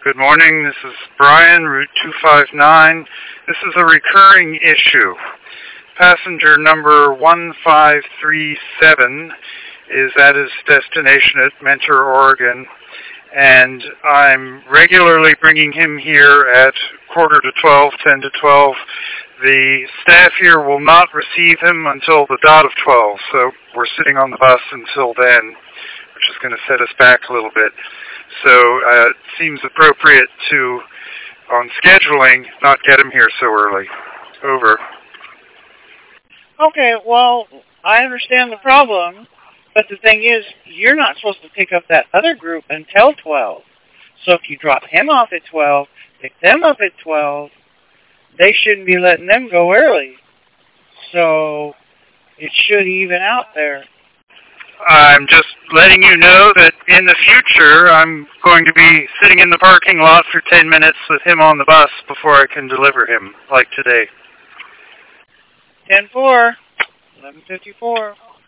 Good morning, this is Brian, Route 259. This is a recurring issue. Passenger number 1537 is at his destination at Mentor, Oregon, and I'm regularly bringing him here at 11:45, 10 to 12. The staff here will not receive him until the dot of 12, so we're sitting on the bus until then, which is going to set us back a little bit. So it seems appropriate to, on scheduling, not get him here so early. Over. Okay, well, I understand the problem, but the thing is, you're not supposed to pick up that other group until 12. So if you drop him off at 12, pick them up at 12, they shouldn't be letting them go early. So it should even out there. I'm just letting you know that in the future, I'm going to be sitting in the parking lot for 10 minutes with him on the bus before I can deliver him, like today. 10-4, 11:54.